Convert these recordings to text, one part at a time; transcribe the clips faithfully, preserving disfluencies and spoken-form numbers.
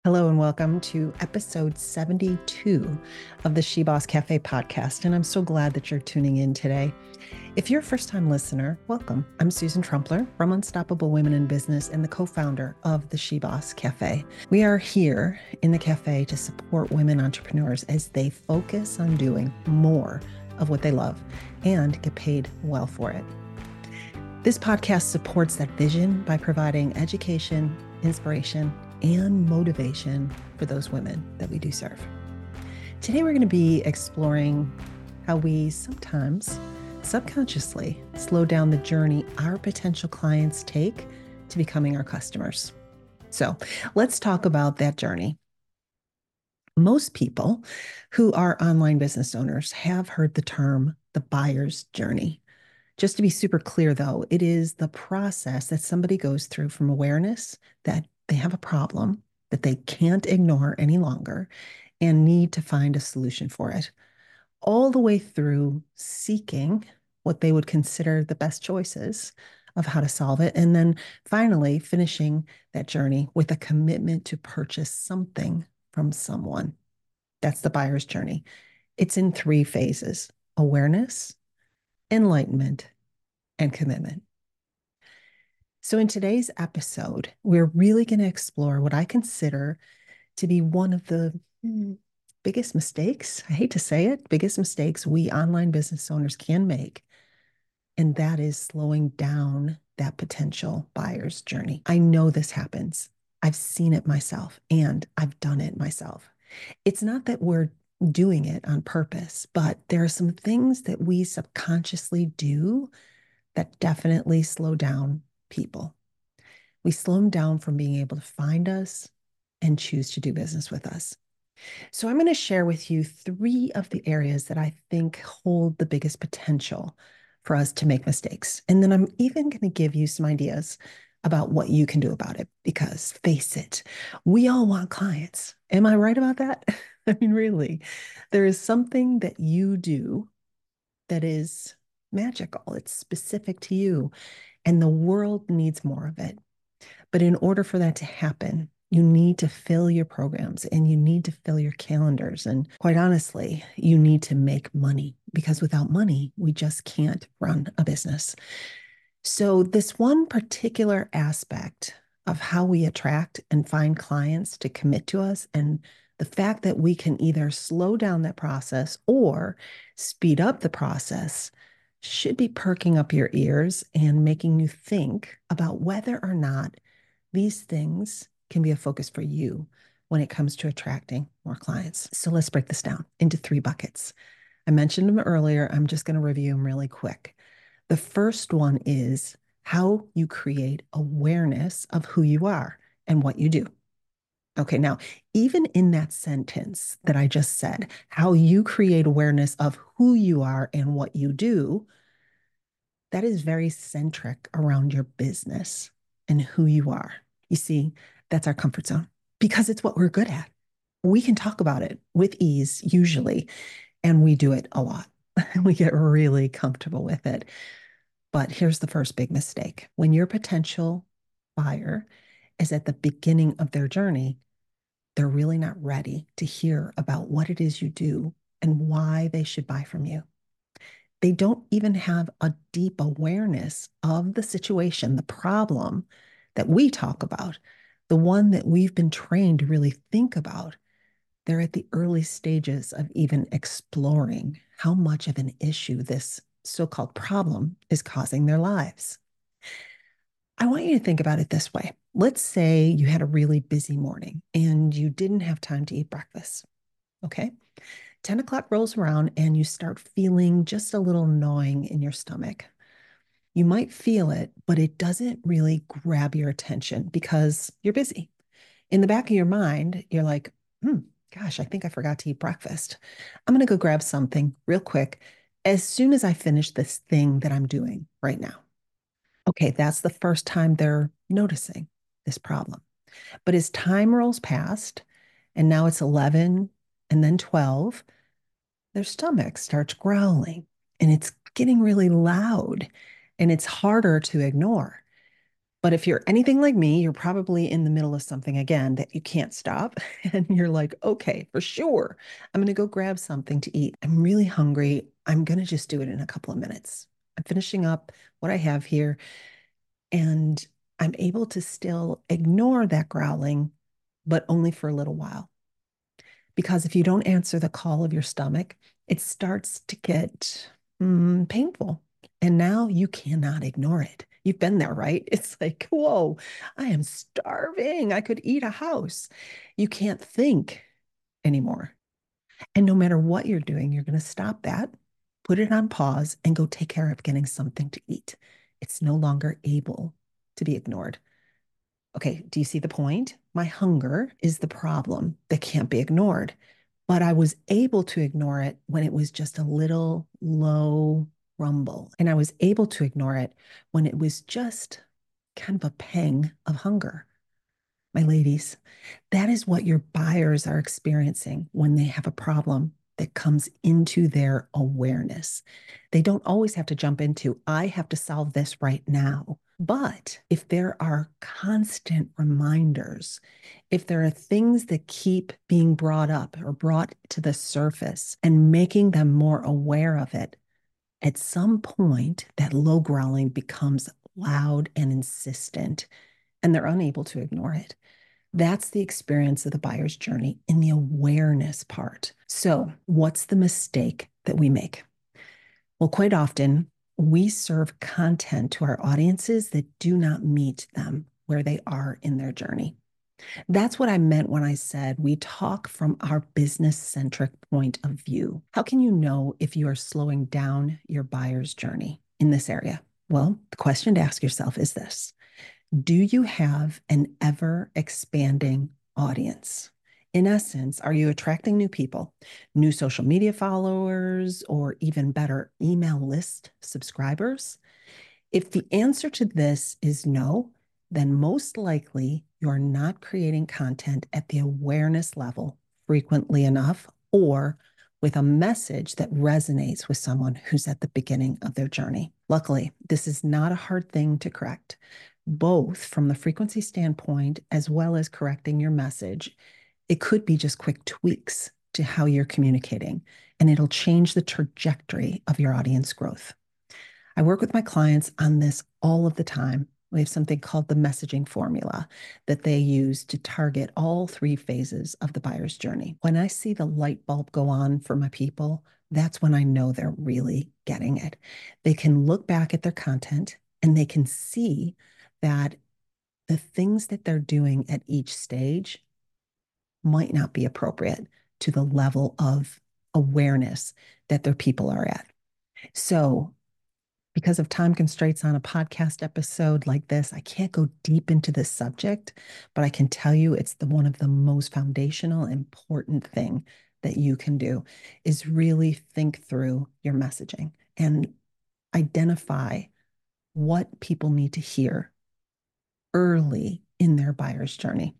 Hello and welcome to episode seventy-two of the She Boss Cafe podcast. And I'm so glad that you're tuning in today. If you're a first-time listener, welcome. I'm Susan Trumpler from Unstoppable Women in Business and the co-founder of the She Boss Cafe. We are here in the cafe to support women entrepreneurs as they focus on doing more of what they love and get paid well for it. This podcast supports that vision by providing education, inspiration, and motivation for those women that we do serve. Today, we're going to be exploring how we sometimes subconsciously slow down the journey our potential clients take to becoming our customers. So let's talk about that journey. Most people who are online business owners have heard the term the buyer's journey. Just to be super clear, though, it is the process that somebody goes through from awareness that they have a problem that they can't ignore any longer and need to find a solution for it, all the way through seeking what they would consider the best choices of how to solve it, and then finally finishing that journey with a commitment to purchase something from someone. That's the buyer's journey. It's in three phases: awareness, enlightenment, and commitment. So in today's episode, we're really going to explore what I consider to be one of the mm, biggest mistakes, I hate to say it, biggest mistakes we online business owners can make. And that is slowing down that potential buyer's journey. I know this happens. I've seen it myself and I've done it myself. It's not that we're doing it on purpose, but there are some things that we subconsciously do that definitely slow down people. We slow them down from being able to find us and choose to do business with us. So I'm going to share with you three of the areas that I think hold the biggest potential for us to make mistakes. And then I'm even going to give you some ideas about what you can do about it, because face it, we all want clients. Am I right about that? I mean, really, there is something that you do that is magical. It's specific to you, and the world needs more of it. But in order for that to happen, you need to fill your programs and you need to fill your calendars. And quite honestly, you need to make money, because without money, we just can't run a business. So this one particular aspect of how we attract and find clients to commit to us, and the fact that we can either slow down that process or speed up the process, should be perking up your ears and making you think about whether or not these things can be a focus for you when it comes to attracting more clients. So let's break this down into three buckets. I mentioned them earlier. I'm just going to review them really quick. The first one is how you create awareness of who you are and what you do. Okay, now, even in that sentence that I just said, how you create awareness of who you are and what you do, that is very centric around your business and who you are. You see, that's our comfort zone because it's what we're good at. We can talk about it with ease, usually, and we do it a lot. We get really comfortable with it. But here's the first big mistake. When your potential buyer is at the beginning of their journey, they're really not ready to hear about what it is you do and why they should buy from you. They don't even have a deep awareness of the situation, the problem that we talk about, the one that we've been trained to really think about. They're at the early stages of even exploring how much of an issue this so-called problem is causing their lives. I want you to think about it this way. Let's say you had a really busy morning and you didn't have time to eat breakfast. Okay. ten o'clock rolls around and you start feeling just a little gnawing in your stomach. You might feel it, but it doesn't really grab your attention because you're busy. In the back of your mind, you're like, hmm, gosh, I think I forgot to eat breakfast. I'm going to go grab something real quick as soon as I finish this thing that I'm doing right now. Okay, that's the first time they're noticing this problem. But as time rolls past, and now it's eleven and then twelve, their stomach starts growling and it's getting really loud and it's harder to ignore. But if you're anything like me, you're probably in the middle of something again that you can't stop. And you're like, okay, for sure, I'm going to go grab something to eat. I'm really hungry. I'm going to just do it in a couple of minutes. I'm finishing up what I have here, and I'm able to still ignore that growling, but only for a little while. Because if you don't answer the call of your stomach, it starts to get mm, painful. And now you cannot ignore it. You've been there, right? It's like, whoa, I am starving. I could eat a house. You can't think anymore. And no matter what you're doing, you're going to stop that, put it on pause, and go take care of getting something to eat. It's no longer able to be ignored. Okay, do you see the point? My hunger is the problem that can't be ignored. But I was able to ignore it when it was just a little low rumble. And I was able to ignore it when it was just kind of a pang of hunger. My ladies, that is what your buyers are experiencing when they have a problem that comes into their awareness. They don't always have to jump into, I have to solve this right now. But if there are constant reminders, if there are things that keep being brought up or brought to the surface and making them more aware of it, at some point that low growling becomes loud and insistent, and they're unable to ignore it. That's the experience of the buyer's journey in the awareness part. So, what's the mistake that we make? Well, quite often, we serve content to our audiences that do not meet them where they are in their journey. That's what I meant when I said we talk from our business centric point of view. How can you know if you are slowing down your buyer's journey in this area? Well, the question to ask yourself is this: do you have an ever expanding audience? In essence, are you attracting new people, new social media followers, or even better, email list subscribers? If the answer to this is no, then most likely you're not creating content at the awareness level frequently enough or with a message that resonates with someone who's at the beginning of their journey. Luckily, this is not a hard thing to correct, both from the frequency standpoint as well as correcting your message. It could be just quick tweaks to how you're communicating, and it'll change the trajectory of your audience growth. I work with my clients on this all of the time. We have something called the messaging formula that they use to target all three phases of the buyer's journey. When I see the light bulb go on for my people, that's when I know they're really getting it. They can look back at their content and they can see that the things that they're doing at each stage might not be appropriate to the level of awareness that their people are at. So, because of time constraints on a podcast episode like this, I can't go deep into this subject, but I can tell you it's the one of the most foundational, important thing that you can do is really think through your messaging and identify what people need to hear early in their buyer's journey.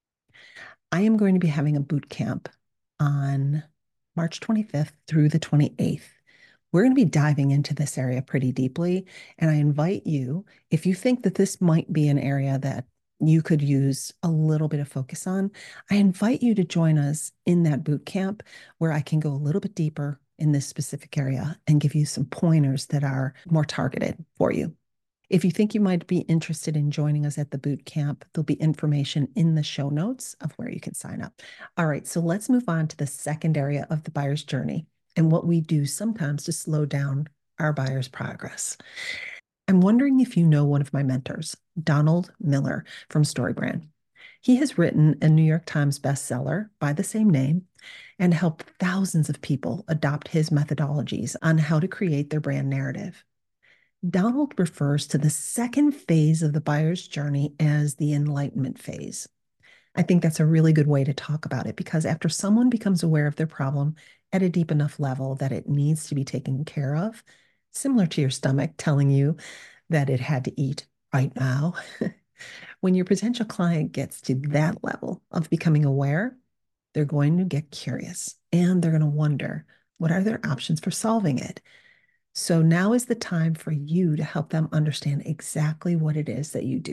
I am going to be having a boot camp on March twenty-fifth through the twenty-eighth. We're going to be diving into this area pretty deeply. And I invite you, if you think that this might be an area that you could use a little bit of focus on, I invite you to join us in that boot camp where I can go a little bit deeper in this specific area and give you some pointers that are more targeted for you. If you think you might be interested in joining us at the boot camp, there'll be information in the show notes of where you can sign up. All right, so let's move on to the second area of the buyer's journey and what we do sometimes to slow down our buyer's progress. I'm wondering if you know one of my mentors, Donald Miller from StoryBrand. He has written a New York Times bestseller by the same name and helped thousands of people adopt his methodologies on how to create their brand narrative. Donald refers to the second phase of the buyer's journey as the enlightenment phase. I think that's a really good way to talk about it because after someone becomes aware of their problem at a deep enough level that it needs to be taken care of, similar to your stomach telling you that it had to eat right now, when your potential client gets to that level of becoming aware, they're going to get curious and they're going to wonder, what are their options for solving it? So now is the time for you to help them understand exactly what it is that you do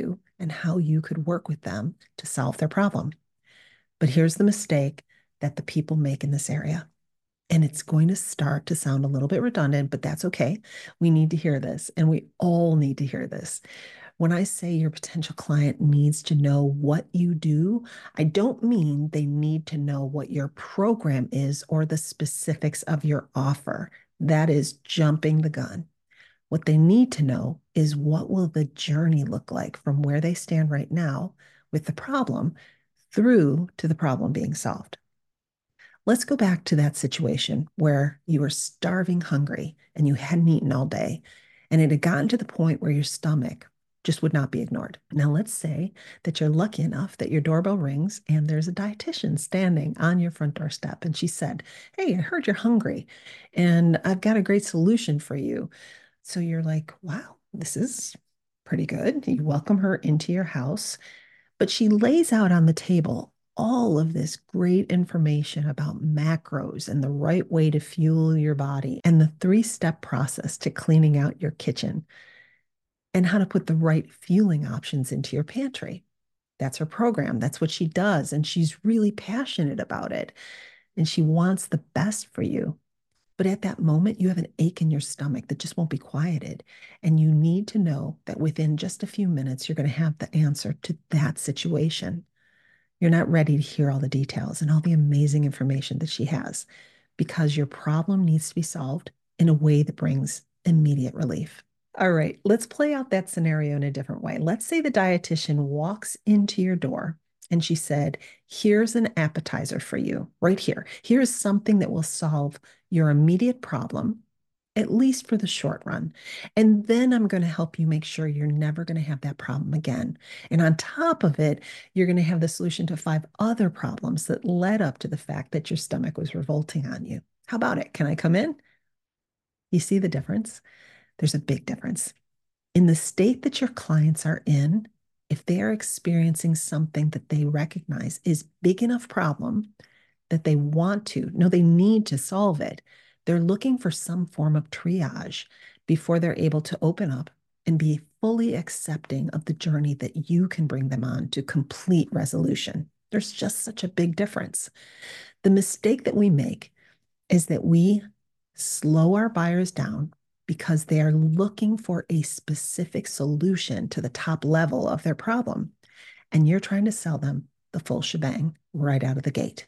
and how you could work with them to solve their problem. But here's the mistake that the people make in this area. And it's going to start to sound a little bit redundant, but that's okay. We need to hear this, and we all need to hear this. When I say your potential client needs to know what you do, I don't mean they need to know what your program is or the specifics of your offer. That is jumping the gun. What they need to know is, what will the journey look like from where they stand right now with the problem through to the problem being solved. Let's go back to that situation where you were starving hungry and you hadn't eaten all day, and it had gotten to the point where your stomach just would not be ignored. Now, let's say that you're lucky enough that your doorbell rings and there's a dietitian standing on your front doorstep. And she said, "Hey, I heard you're hungry and I've got a great solution for you." So you're like, wow, this is pretty good. You welcome her into your house, but she lays out on the table all of this great information about macros and the right way to fuel your body and the three step process to cleaning out your kitchen and how to put the right fueling options into your pantry. That's her program. That's what she does. And she's really passionate about it. And she wants the best for you. But at that moment, you have an ache in your stomach that just won't be quieted. And you need to know that within just a few minutes, you're going to have the answer to that situation. You're not ready to hear all the details and all the amazing information that she has, because your problem needs to be solved in a way that brings immediate relief. All right, let's play out that scenario in a different way. Let's say the dietitian walks into your door and she said, "Here's an appetizer for you right here. Here's something that will solve your immediate problem, at least for the short run. And then I'm going to help you make sure you're never going to have that problem again. And on top of it, you're going to have the solution to five other problems that led up to the fact that your stomach was revolting on you. How about it? Can I come in?" You see the difference? There's a big difference. In the state that your clients are in, if they are experiencing something that they recognize is big enough problem that they want to, no, they need to solve it, they're looking for some form of triage before they're able to open up and be fully accepting of the journey that you can bring them on to complete resolution. There's just such a big difference. The mistake that we make is that we slow our buyers down because they are looking for a specific solution to the top level of their problem. And you're trying to sell them the full shebang right out of the gate.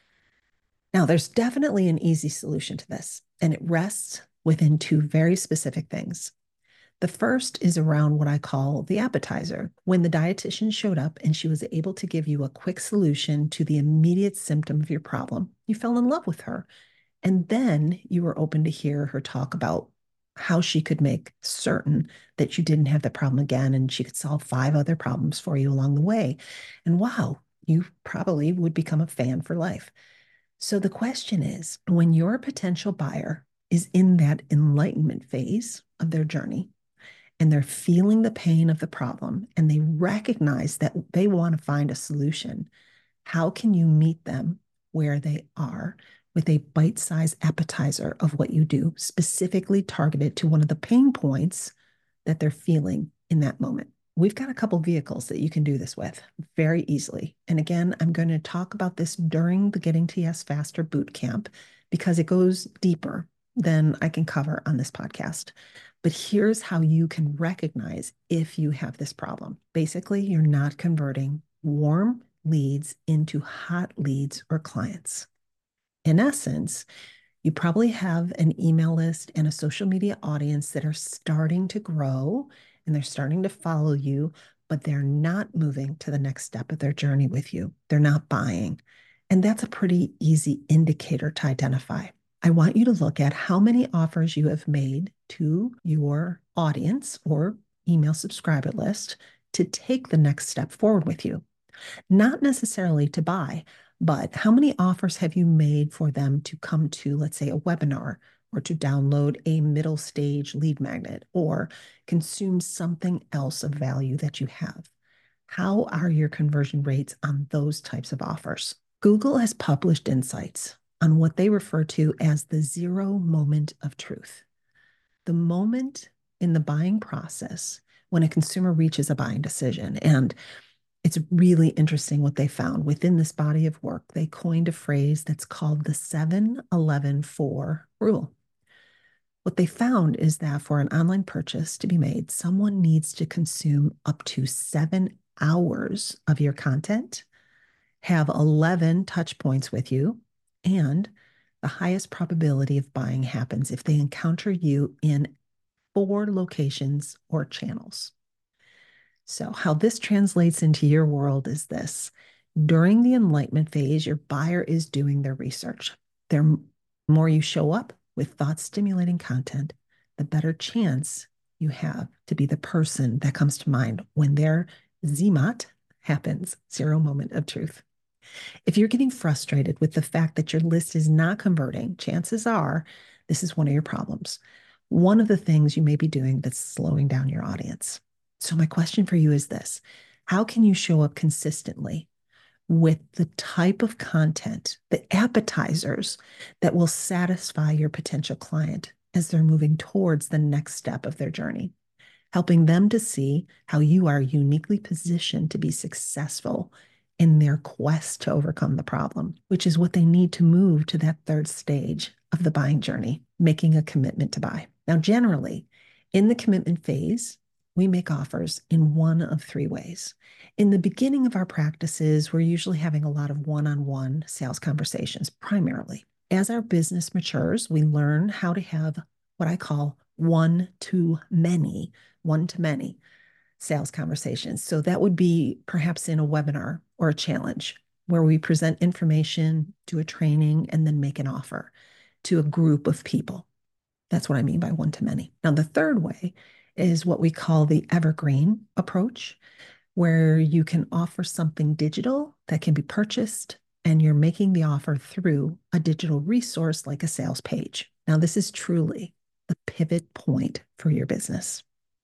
Now, there's definitely an easy solution to this, and it rests within two very specific things. The first is around what I call the appetizer. When the dietitian showed up and she was able to give you a quick solution to the immediate symptom of your problem, you fell in love with her. And then you were open to hear her talk about how she could make certain that you didn't have the problem again, and she could solve five other problems for you along the way. And wow, you probably would become a fan for life. So the question is, when your potential buyer is in that enlightenment phase of their journey and they're feeling the pain of the problem and they recognize that they want to find a solution, how can you meet them where they are with a bite-sized appetizer of what you do, specifically targeted to one of the pain points that they're feeling in that moment? We've got a couple vehicles that you can do this with very easily. And again, I'm going to talk about this during the Getting to Yes Faster Bootcamp because it goes deeper than I can cover on this podcast. But here's how you can recognize if you have this problem. Basically, you're not converting warm leads into hot leads or clients. In essence, you probably have an email list and a social media audience that are starting to grow and they're starting to follow you, but they're not moving to the next step of their journey with you. They're not buying. And that's a pretty easy indicator to identify. I want you to look at how many offers you have made to your audience or email subscriber list to take the next step forward with you. Not necessarily to buy, but how many offers have you made for them to come to, let's say, a webinar or to download a middle stage lead magnet or consume something else of value that you have? How are your conversion rates on those types of offers? Google has published insights on what they refer to as the zero moment of truth. The moment in the buying process when a consumer reaches a buying decision. And it's really interesting what they found within this body of work. They coined a phrase that's called the seven eleven four rule. What they found is that for an online purchase to be made, someone needs to consume up to seven hours of your content, have eleven touch points with you, and the highest probability of buying happens if they encounter you in four locations or channels. So, how this translates into your world is this. During the enlightenment phase, your buyer is doing their research. The more you show up with thought stimulating content, the better chance you have to be the person that comes to mind when their Z M O T happens, zero moment of truth. If you're getting frustrated with the fact that your list is not converting, chances are this is one of your problems. One of the things you may be doing that's slowing down your audience. So my question for you is this: how can you show up consistently with the type of content, the appetizers that will satisfy your potential client as they're moving towards the next step of their journey, helping them to see how you are uniquely positioned to be successful in their quest to overcome the problem, which is what they need to move to that third stage of the buying journey, making a commitment to buy. Now, generally, in the commitment phase, we make offers in one of three ways. In the beginning of our practices, we're usually having a lot of one-on-one sales conversations, primarily. As our business matures, we learn how to have what I call one-to-many, one-to-many sales conversations. So that would be perhaps in a webinar or a challenge where we present information, do a training, and then make an offer to a group of people. That's what I mean by one-to-many. Now, the third way is what we call the evergreen approach, where you can offer something digital that can be purchased, and you're making the offer through a digital resource like a sales page. Now, this is truly the pivot point for your business.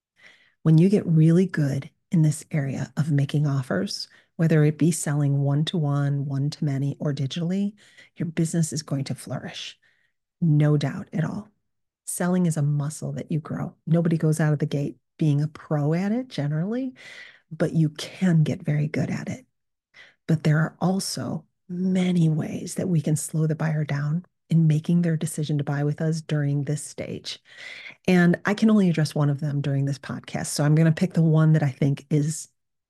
When you get really good in this area of making offers, whether it be selling one-to-one, one-to-many, or digitally, your business is going to flourish. No doubt at all. Selling is a muscle that you grow. Nobody goes out of the gate being a pro at it generally, but you can get very good at it. But there are also many ways that we can slow the buyer down in making their decision to buy with us during this stage. And I can only address one of them during this podcast. So I'm going to pick the one that I think is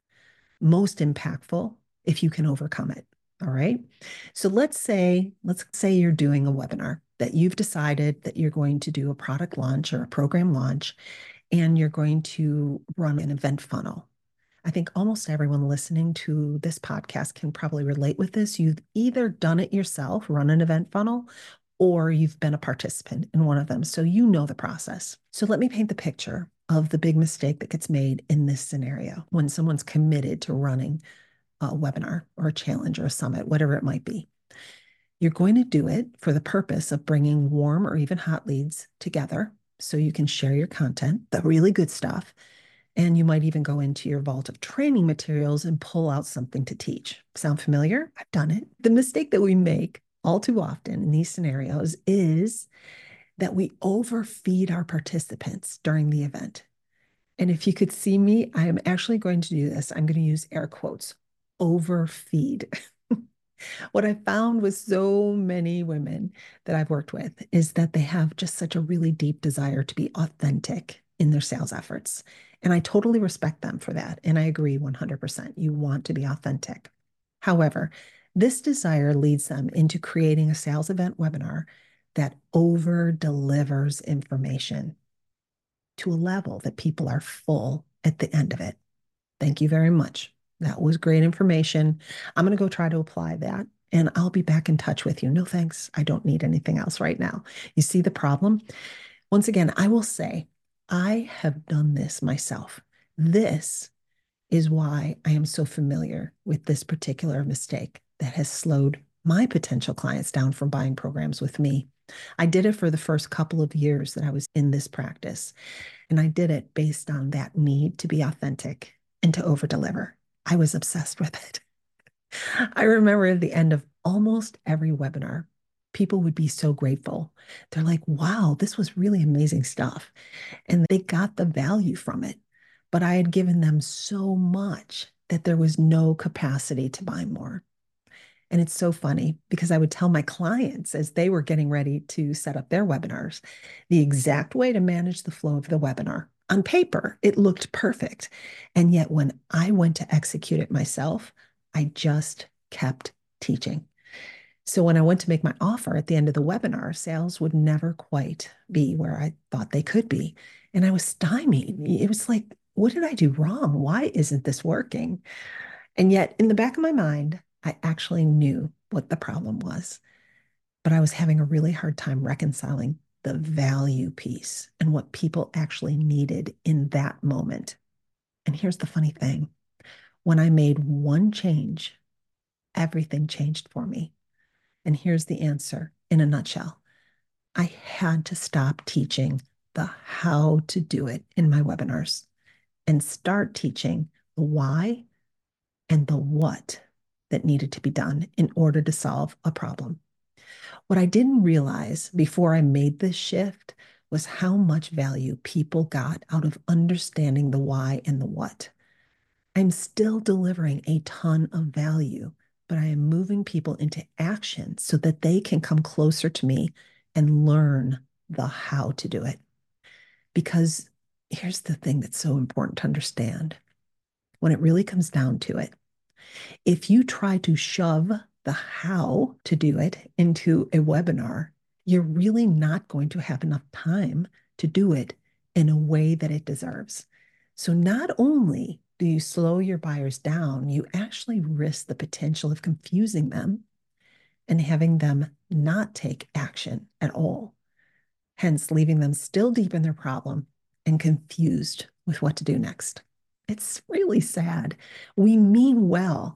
most impactful if you can overcome it. All right. So let's say, let's say you're doing a webinar that you've decided that you're going to do a product launch or a program launch, and you're going to run an event funnel. I think almost everyone listening to this podcast can probably relate with this. You've either done it yourself, run an event funnel, or you've been a participant in one of them. So you know the process. So let me paint the picture of the big mistake that gets made in this scenario when someone's committed to running a webinar or a challenge or a summit, whatever it might be. You're going to do it for the purpose of bringing warm or even hot leads together so you can share your content, the really good stuff. And you might even go into your vault of training materials and pull out something to teach. Sound familiar? I've done it. The mistake that we make all too often in these scenarios is that we overfeed our participants during the event. And if you could see me, I am actually going to do this. I'm going to use air quotes, overfeed. What I found with so many women that I've worked with is that they have just such a really deep desire to be authentic in their sales efforts. And I totally respect them for that. And I agree one hundred percent. You want to be authentic. However, this desire leads them into creating a sales event webinar that over delivers information to a level that people are full at the end of it. Thank you very much. That was great information. I'm going to go try to apply that, and I'll be back in touch with you. No, thanks. I don't need anything else right now. You see the problem? Once again, I will say, I have done this myself. This is why I am so familiar with this particular mistake that has slowed my potential clients down from buying programs with me. I did it for the first couple of years that I was in this practice, and I did it based on that need to be authentic and to over-deliver. I was obsessed with it. I remember at the end of almost every webinar, people would be so grateful. They're like, wow, this was really amazing stuff. And they got the value from it. but I had given them so much that there was no capacity to buy more. And it's so funny because I would tell my clients as they were getting ready to set up their webinars, the exact way to manage the flow of the webinar. On paper, it looked perfect. And yet when I went to execute it myself, I just kept teaching. So when I went to make my offer at the end of the webinar, sales would never quite be where I thought they could be. And I was stymied. It was like, what did I do wrong? Why isn't this working? And yet in the back of my mind, I actually knew what the problem was, but I was having a really hard time reconciling the value piece and what people actually needed in that moment. And here's the funny thing. When I made one change, everything changed for me. And here's the answer in a nutshell. I had to stop teaching the how to do it in my webinars and start teaching the why and the what that needed to be done in order to solve a problem. What I didn't realize before I made this shift was how much value people got out of understanding the why and the what. I'm still delivering a ton of value, but I am moving people into action so that they can come closer to me and learn the how to do it. Because here's the thing that's so important to understand. When it really comes down to it, if you try to shove the how to do it into a webinar, you're really not going to have enough time to do it in a way that it deserves. So not only do you slow your buyers down, you actually risk the potential of confusing them and having them not take action at all, hence leaving them still deep in their problem and confused with what to do next. It's really sad. We mean well,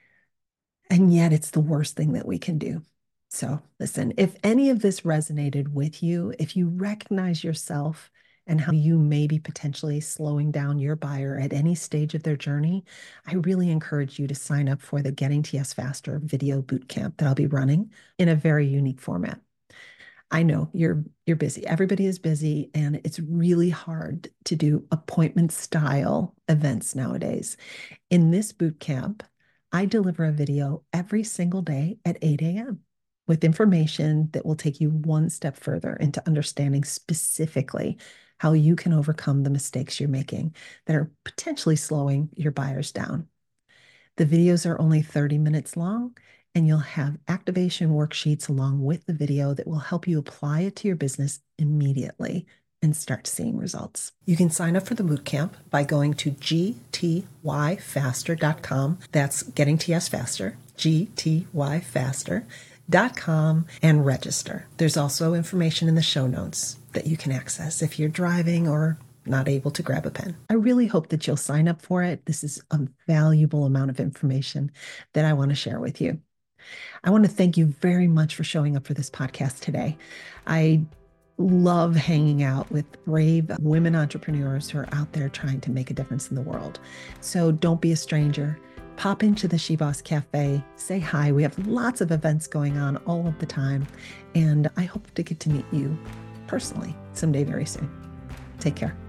and yet it's the worst thing that we can do. So listen, if any of this resonated with you, if you recognize yourself and how you may be potentially slowing down your buyer at any stage of their journey, I really encourage you to sign up for the Getting T S Faster video bootcamp that I'll be running in a very unique format. I know you're you're busy. Everybody is busy, and it's really hard to do appointment style events nowadays. In this boot camp, I deliver a video every single day at eight a m with information that will take you one step further into understanding specifically how you can overcome the mistakes you're making that are potentially slowing your buyers down. The videos are only thirty minutes long, and you'll have activation worksheets along with the video that will help you apply it to your business immediately and start seeing results. You can sign up for the bootcamp by going to g t y faster dot com. That's Getting T S Faster, G T Y faster dot com, and register. There's also information in the show notes that you can access if you're driving or not able to grab a pen. I really hope that you'll sign up for it. This is a valuable amount of information that I want to share with you. I want to thank you very much for showing up for this podcast today. I love hanging out with brave women entrepreneurs who are out there trying to make a difference in the world. So don't be a stranger. Pop into the SheBoss Cafe, say hi. We have lots of events going on all of the time, and I hope to get to meet you personally someday very soon. Take care.